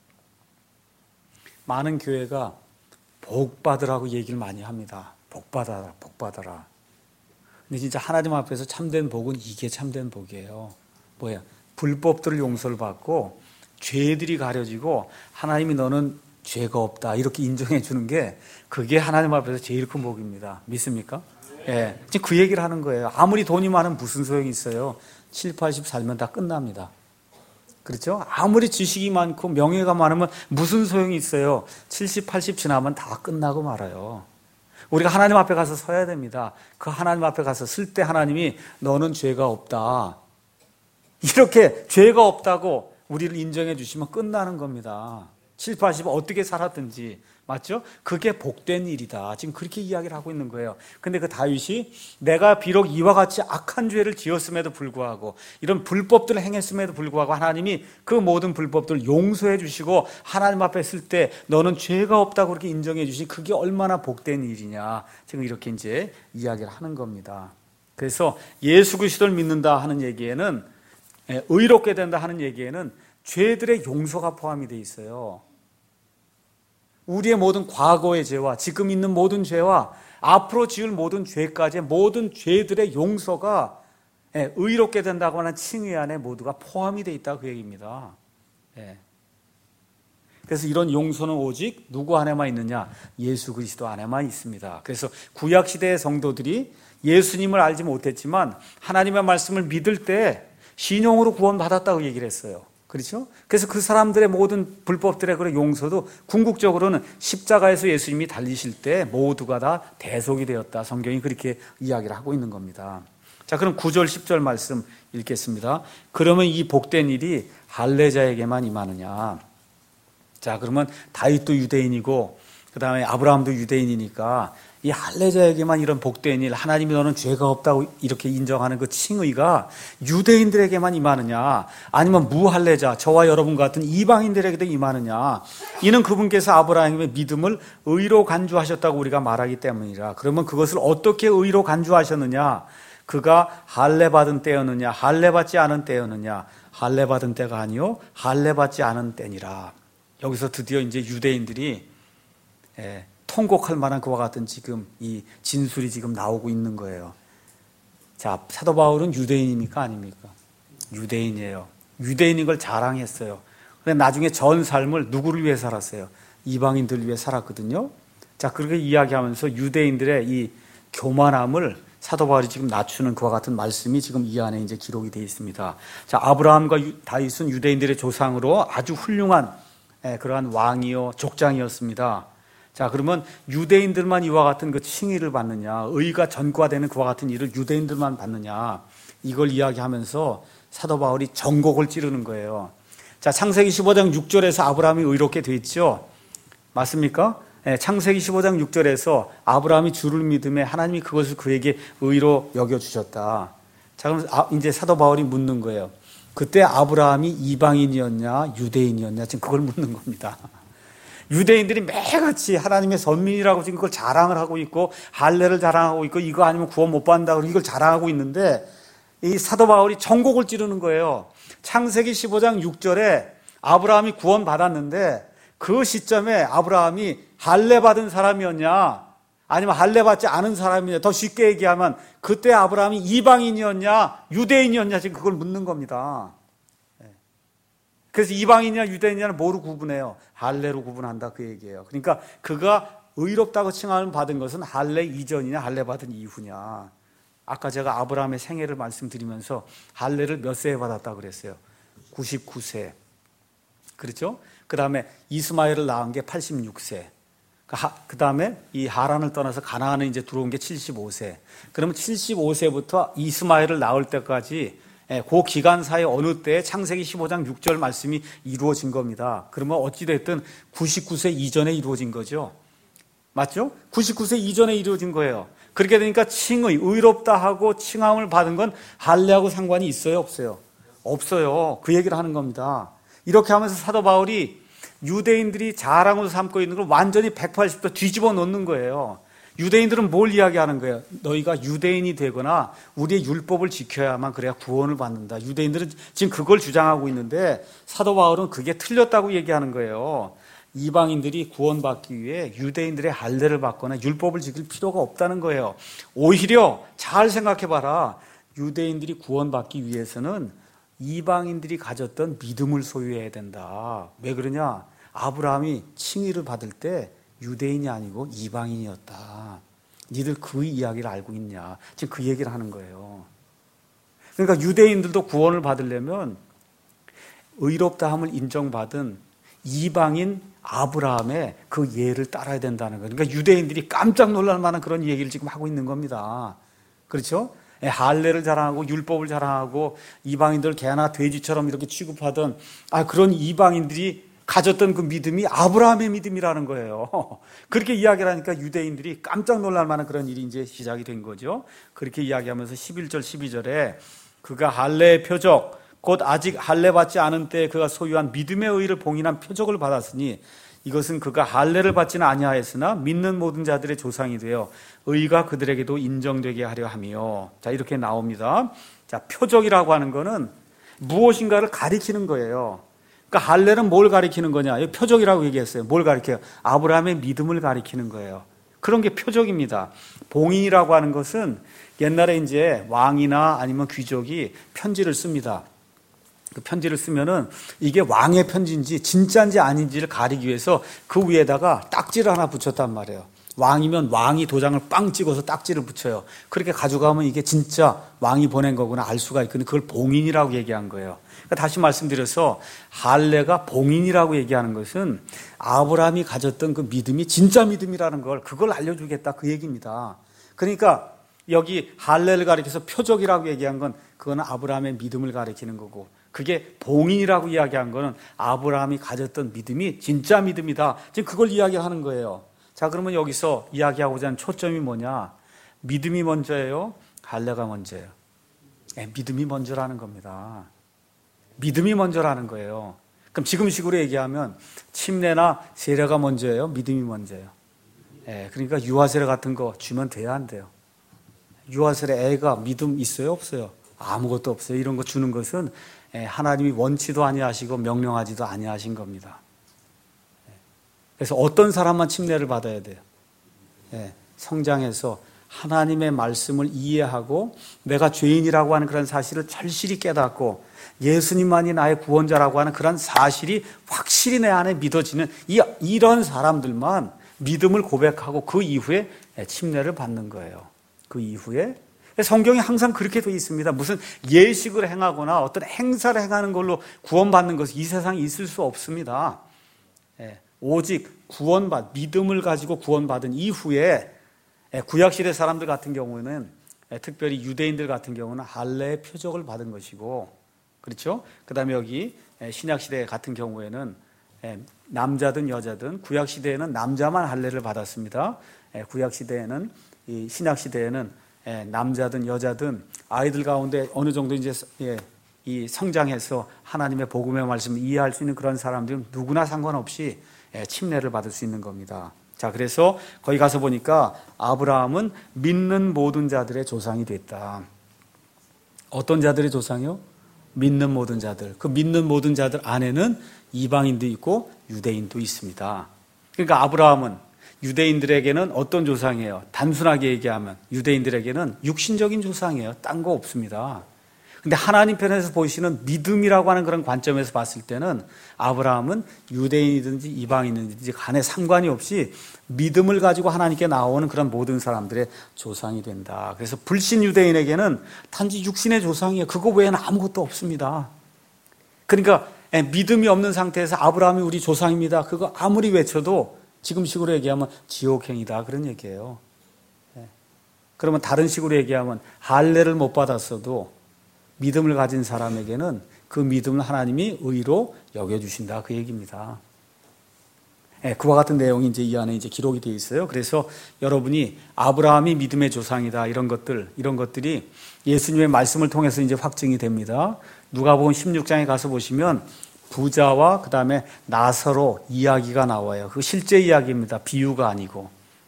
많은 교회가 복받으라고 얘기를 많이 합니다. 복받아라, 복받아라. 근데 진짜 하나님 앞에서 참된 복은 이게 참된 복이에요. 뭐야? 불법들을 용서를 받고 죄들이 가려지고 하나님이 너는 죄가 없다 이렇게 인정해 주는 게 그게 하나님 앞에서 제일 큰 복입니다. 믿습니까? 예, 지금 그 얘기를 하는 거예요. 아무리 돈이 많으면 무슨 소용이 있어요? 7, 80 살면 다 끝납니다. 그렇죠? 아무리 지식이 많고 명예가 많으면 무슨 소용이 있어요? 70, 80 지나면 다 끝나고 말아요. 우리가 하나님 앞에 가서 서야 됩니다. 그 하나님 앞에 가서 쓸 때 하나님이 너는 죄가 없다, 이렇게 죄가 없다고 우리를 인정해 주시면 끝나는 겁니다. 7, 80 어떻게 살았든지, 맞죠? 그게 복된 일이다. 지금 그렇게 이야기를 하고 있는 거예요. 근데 그 다윗이 내가 비록 이와 같이 악한 죄를 지었음에도 불구하고 이런 불법들을 행했음에도 불구하고 하나님이 그 모든 불법들을 용서해 주시고 하나님 앞에 쓸 때 너는 죄가 없다고 그렇게 인정해 주신, 그게 얼마나 복된 일이냐, 지금 이렇게 이제 이야기를 하는 겁니다. 그래서 예수 그리스도를 믿는다 하는 얘기에는, 의롭게 된다 하는 얘기에는 죄들의 용서가 포함이 되어 있어요. 우리의 모든 과거의 죄와 지금 있는 모든 죄와 앞으로 지을 모든 죄까지의 모든 죄들의 용서가 의롭게 된다고 하는 칭의 안에 모두가 포함이 되어 있다, 그 얘기입니다. 그래서 이런 용서는 오직 누구 안에만 있느냐? 예수 그리스도 안에만 있습니다. 그래서 구약시대의 성도들이 예수님을 알지 못했지만 하나님의 말씀을 믿을 때 신용으로 구원받았다고 얘기를 했어요. 그렇죠? 그래서 그 사람들의 모든 불법들의 그런 용서도 궁극적으로는 십자가에서 예수님이 달리실 때 모두가 다 대속이 되었다, 성경이 그렇게 이야기를 하고 있는 겁니다. 자, 그럼 9절 10절 말씀 읽겠습니다. 그러면 이 복된 일이 할례자에게만 임하느냐? 자, 그러면 다윗도 유대인이고 그 다음에 아브라함도 유대인이니까 이 할례자에게만 이런 복된 일, 하나님이 너는 죄가 없다고 이렇게 인정하는 그 칭의가 유대인들에게만 임하느냐, 아니면 무할례자, 저와 여러분 같은 이방인들에게도 임하느냐? 이는 그분께서 아브라함의 믿음을 의로 간주하셨다고 우리가 말하기 때문이라. 그러면 그것을 어떻게 의로 간주하셨느냐? 그가 할례 받은 때였느냐, 할례 받지 않은 때였느냐? 할례 받은 때가 아니요 할례 받지 않은 때니라. 여기서 드디어 이제 유대인들이 통곡할 만한 그와 같은 지금 이 진술이 지금 나오고 있는 거예요. 자, 사도 바울은 유대인입니까? 아닙니까? 유대인이에요. 유대인인 걸 자랑했어요. 근데 나중에 전 삶을 누구를 위해 살았어요? 이방인들을 위해 살았거든요. 자, 그렇게 이야기하면서 유대인들의 이 교만함을 사도 바울이 지금 낮추는 그와 같은 말씀이 지금 이 안에 이제 기록이 되어 있습니다. 자, 아브라함과 다윗은 유대인들의 조상으로 아주 훌륭한 그러한 왕이요 족장이었습니다. 자, 그러면 유대인들만 이와 같은 그 칭의를 받느냐, 의가 전과되는 그와 같은 일을 유대인들만 받느냐, 이걸 이야기하면서 사도 바울이 전곡을 찌르는 거예요. 자, 창세기 15장 6절에서 아브라함이 의롭게 돼 있죠. 맞습니까? 창세기 15장 6절에서 아브라함이 주를 믿음에 하나님이 그것을 그에게 의로 여겨주셨다. 자, 그럼 이제 사도 바울이 묻는 거예요. 그때 아브라함이 이방인이었냐, 유대인이었냐, 지금 그걸 묻는 겁니다. 유대인들이 매같이 하나님의 선민이라고 지금 그걸 자랑을 하고 있고, 할례를 자랑하고 있고, 이거 아니면 구원 못 받는다고 이걸 자랑하고 있는데, 이 사도 바울이 전곡을 찌르는 거예요. 창세기 15장 6절에 아브라함이 구원 받았는데, 그 시점에 아브라함이 할례 받은 사람이었냐, 아니면 할례 받지 않은 사람이냐, 더 쉽게 얘기하면 그때 아브라함이 이방인이었냐, 유대인이었냐, 지금 그걸 묻는 겁니다. 그래서 이방인이냐 유대인이냐는 뭐로 구분해요? 할례로 구분한다, 그 얘기예요. 그러니까 그가 의롭다고 칭함을 받은 것은 할례 이전이냐 할례 받은 이후냐. 아까 제가 아브라함의 생애를 말씀드리면서 할례를 몇 세에 받았다 그랬어요? 99세. 그렇죠? 그 다음에 이스마엘을 낳은 게 86세. 그 다음에 이 하란을 떠나서 가나안에 이제 들어온 게 75세. 그러면 75세부터 이스마엘을 낳을 때까지 그 기간 사이 어느 때에 창세기 15장 6절 말씀이 이루어진 겁니다. 그러면 어찌됐든 99세 이전에 이루어진 거죠. 맞죠? 99세 이전에 이루어진 거예요. 그렇게 되니까 칭의, 의롭다 하고 칭함을 받은 건 할례하고 상관이 있어요, 없어요? 없어요. 그 얘기를 하는 겁니다. 이렇게 하면서 사도 바울이 유대인들이 자랑으로 삼고 있는 걸 완전히 180도 뒤집어 놓는 거예요. 유대인들은 뭘 이야기하는 거예요? 너희가 유대인이 되거나 우리의 율법을 지켜야만 그래야 구원을 받는다. 유대인들은 지금 그걸 주장하고 있는데 사도 바울은 그게 틀렸다고 얘기하는 거예요. 이방인들이 구원받기 위해 유대인들의 할례를 받거나 율법을 지킬 필요가 없다는 거예요. 오히려 잘 생각해봐라. 유대인들이 구원받기 위해서는 이방인들이 가졌던 믿음을 소유해야 된다. 왜 그러냐? 아브라함이 칭의를 받을 때 유대인이 아니고 이방인이었다. 니들 그 이야기를 알고 있냐? 지금 그 얘기를 하는 거예요. 그러니까 유대인들도 구원을 받으려면 의롭다함을 인정받은 이방인 아브라함의 그 예를 따라야 된다는 거예요. 그러니까 유대인들이 깜짝 놀랄 만한 그런 얘기를 지금 하고 있는 겁니다. 그렇죠? 할례를 자랑하고 율법을 자랑하고 이방인들 개나 돼지처럼 이렇게 취급하던 그런 이방인들이 가졌던 그 믿음이 아브라함의 믿음이라는 거예요. 그렇게 이야기를 하니까 유대인들이 깜짝 놀랄 만한 그런 일이 이제 시작이 된 거죠. 그렇게 이야기하면서 11절 12절에 그가 할례의 표적 곧 아직 할례 받지 않은 때에 그가 소유한 믿음의 의를 봉인한 표적을 받았으니 이것은 그가 할례를 받지는 아니하였으나 믿는 모든 자들의 조상이 되어 의가 그들에게도 인정되게 하려 하며. 자, 이렇게 나옵니다. 자, 표적이라고 하는 거는 무엇인가를 가리키는 거예요. 그러니까 할례는 뭘 가리키는 거냐? 이 표적이라고 얘기했어요. 뭘 가리켜요? 아브라함의 믿음을 가리키는 거예요. 그런 게 표적입니다. 봉인이라고 하는 것은 옛날에 이제 왕이나 아니면 귀족이 편지를 씁니다. 그 편지를 쓰면은 이게 왕의 편지인지 진짜인지 아닌지를 가리기 위해서 그 위에다가 딱지를 하나 붙였단 말이에요. 왕이면 왕이 도장을 빵 찍어서 딱지를 붙여요. 그렇게 가져가면 이게 진짜 왕이 보낸 거구나 알 수가 있거든요. 그걸 봉인이라고 얘기한 거예요. 그러니까 다시 말씀드려서 할례가 봉인이라고 얘기하는 것은 아브라함이 가졌던 그 믿음이 진짜 믿음이라는 걸 그걸 알려주겠다 그 얘기입니다. 그러니까 여기 할례를 가리켜서 표적이라고 얘기한 건 그거는 아브라함의 믿음을 가리키는 거고 그게 봉인이라고 이야기한 거는 아브라함이 가졌던 믿음이 진짜 믿음이다. 지금 그걸 이야기하는 거예요. 자, 그러면 여기서 이야기하고자 하는 초점이 뭐냐? 믿음이 먼저예요? 할례가 먼저예요? 믿음이 먼저라는 겁니다. 믿음이 먼저라는 거예요. 그럼 지금식으로 얘기하면 침례나 세례가 먼저예요? 믿음이 먼저예요? 그러니까 유아세례 같은 거 주면 돼야 안 돼요. 유아세례 애가 믿음 있어요? 없어요? 아무것도 없어요. 이런 거 주는 것은 하나님이 원치도 아니하시고 명령하지도 아니하신 겁니다. 그래서 어떤 사람만 침례를 받아야 돼요? 성장해서 하나님의 말씀을 이해하고 내가 죄인이라고 하는 그런 사실을 절실히 깨닫고 예수님만이 나의 구원자라고 하는 그런 사실이 확실히 내 안에 믿어지는 이런 사람들만 믿음을 고백하고 그 이후에 침례를 받는 거예요. 그 이후에 성경이 항상 그렇게 되어 있습니다. 무슨 예식을 행하거나 어떤 행사를 행하는 걸로 구원받는 것은 이 세상에 있을 수 없습니다. 오직 믿음을 가지고 구원받은 이후에 구약시대 사람들 같은 경우는 특별히 유대인들 같은 경우는 할례의 표적을 받은 것이고 그렇죠? 그 다음에 여기 신약시대 같은 경우에는 남자든 여자든 구약시대에는 남자만 할례를 받았습니다. 구약시대에는 신약시대에는 남자든 여자든 아이들 가운데 어느 정도 이제 이 성장해서 하나님의 복음의 말씀을 이해할 수 있는 그런 사람들은 누구나 상관없이 침례를 받을 수 있는 겁니다. 자, 그래서 거기 가서 보니까 아브라함은 믿는 모든 자들의 조상이 됐다. 어떤 자들의 조상이요? 믿는 모든 자들. 그 믿는 모든 자들 안에는 이방인도 있고 유대인도 있습니다. 그러니까 아브라함은 유대인들에게는 어떤 조상이에요? 단순하게 얘기하면 유대인들에게는 육신적인 조상이에요. 딴 거 없습니다. 근데 하나님 편에서 보시는 믿음이라고 하는 그런 관점에서 봤을 때는 아브라함은 유대인이든지 이방인이든지 간에 상관이 없이 믿음을 가지고 하나님께 나오는 그런 모든 사람들의 조상이 된다. 그래서 불신 유대인에게는 단지 육신의 조상이에요. 그거 외에는 아무것도 없습니다. 그러니까 믿음이 없는 상태에서 아브라함이 우리 조상입니다. 그거 아무리 외쳐도 지금 식으로 얘기하면 지옥행이다 그런 얘기예요. 그러면 다른 식으로 얘기하면 할례를 못 받았어도 믿음을 가진 사람에게는 그 믿음을 하나님이 의로 여겨주신다 그 얘기입니다. 그와 같은 내용이 이제 이 안에 이제 기록이 되어 있어요. 그래서 여러분이 아브라함이 믿음의 조상이다 이런 것들이 예수님의 말씀을 통해서 이제 확증이 됩니다. 누가복음 16장에 가서 보시면 부자와 그 다음에 나사로 이야기가 나와요. 그 실제 이야기입니다. 비유가 아니고.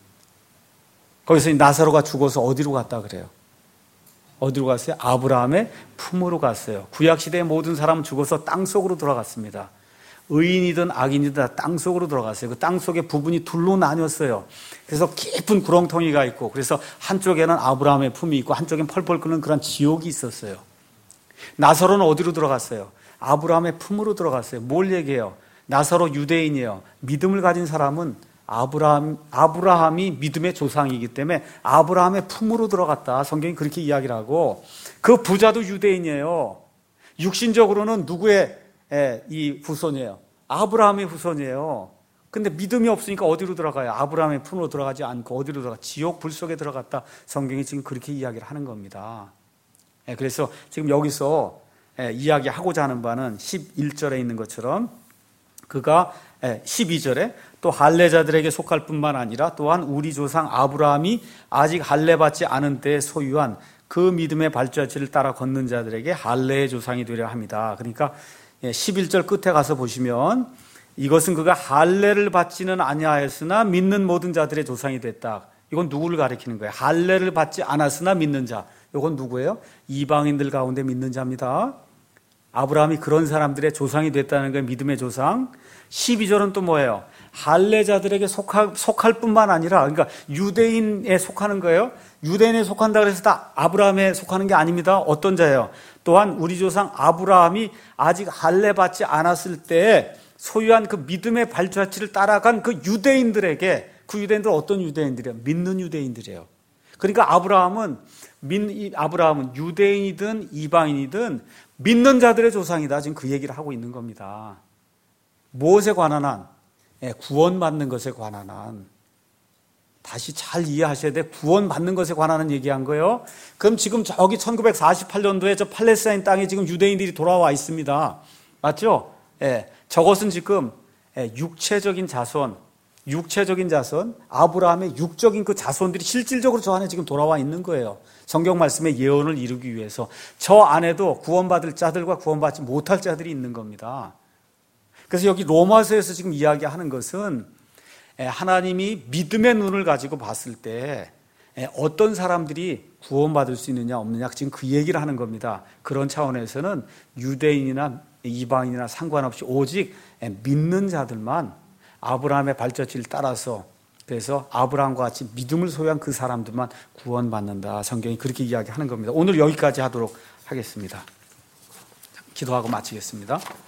거기서 나사로가 죽어서 어디로 갔다 그래요? 어디로 갔어요? 아브라함의 품으로 갔어요. 구약시대의 모든 사람은 죽어서 땅속으로 들어갔습니다. 의인이든 악인이든 다 땅속으로 들어갔어요. 그 땅속의 부분이 둘로 나뉘었어요. 그래서 깊은 구렁텅이가 있고 그래서 한쪽에는 아브라함의 품이 있고 한쪽엔 펄펄 끓는 그런 지옥이 있었어요. 나사로는 어디로 들어갔어요? 아브라함의 품으로 들어갔어요. 뭘 얘기해요? 나사로 유대인이에요. 믿음을 가진 사람은 아브라함이 믿음의 조상이기 때문에 아브라함의 품으로 들어갔다. 성경이 그렇게 이야기를 하고 그 부자도 유대인이에요. 육신적으로는 누구의 이 후손이에요? 아브라함의 후손이에요. 근데 믿음이 없으니까 어디로 들어가요? 아브라함의 품으로 들어가지 않고 어디로 들어가? 지옥 불 속에 들어갔다. 성경이 지금 그렇게 이야기를 하는 겁니다. 그래서 지금 여기서 이야기하고자 하는 바는 11절에 있는 것처럼 그가 12절에 또 할례자들에게 속할 뿐만 아니라 또한 우리 조상 아브라함이 아직 할례 받지 않은 때에 소유한 그 믿음의 발자취를 따라 걷는 자들에게 할례의 조상이 되려 합니다. 그러니까 11절 끝에 가서 보시면 이것은 그가 할례를 받지는 아니하였으나 믿는 모든 자들의 조상이 됐다. 이건 누구를 가리키는 거예요? 할례를 받지 않았으나 믿는 자. 이건 누구예요? 이방인들 가운데 믿는 자입니다. 아브라함이 그런 사람들의 조상이 됐다는 거예요. 믿음의 조상. 12절은 또 뭐예요? 할례자들에게 속할 뿐만 아니라, 그러니까 유대인에 속하는 거예요. 유대인에 속한다 그래서 다 아브라함에 속하는 게 아닙니다. 어떤 자예요? 또한 우리 조상 아브라함이 아직 할례 받지 않았을 때 소유한 그 믿음의 발자취를 따라간 그 유대인들에게, 그 유대인들은 어떤 유대인들이에요? 믿는 유대인들이에요. 그러니까 아브라함은 유대인이든 이방인이든 믿는 자들의 조상이다. 지금 그 얘기를 하고 있는 겁니다. 무엇에 관한 한? 구원받는 것에 관한 한. 다시 잘 이해하셔야 돼. 구원받는 것에 관한 한 얘기한 거예요. 그럼 지금 저기 1948년도에 저 팔레스타인 땅에 지금 유대인들이 돌아와 있습니다. 맞죠? 저것은 지금 육체적인 자손, 아브라함의 육적인 그 자손들이 실질적으로 저 안에 지금 돌아와 있는 거예요. 성경 말씀의 예언을 이루기 위해서. 저 안에도 구원받을 자들과 구원받지 못할 자들이 있는 겁니다. 그래서 여기 로마서에서 지금 이야기하는 것은 하나님이 믿음의 눈을 가지고 봤을 때 어떤 사람들이 구원받을 수 있느냐 없느냐 지금 그 얘기를 하는 겁니다. 그런 차원에서는 유대인이나 이방인이나 상관없이 오직 믿는 자들만 아브라함의 발자취를 따라서, 그래서 아브라함과 같이 믿음을 소유한 그 사람들만 구원받는다. 성경이 그렇게 이야기하는 겁니다. 오늘 여기까지 하도록 하겠습니다. 기도하고 마치겠습니다.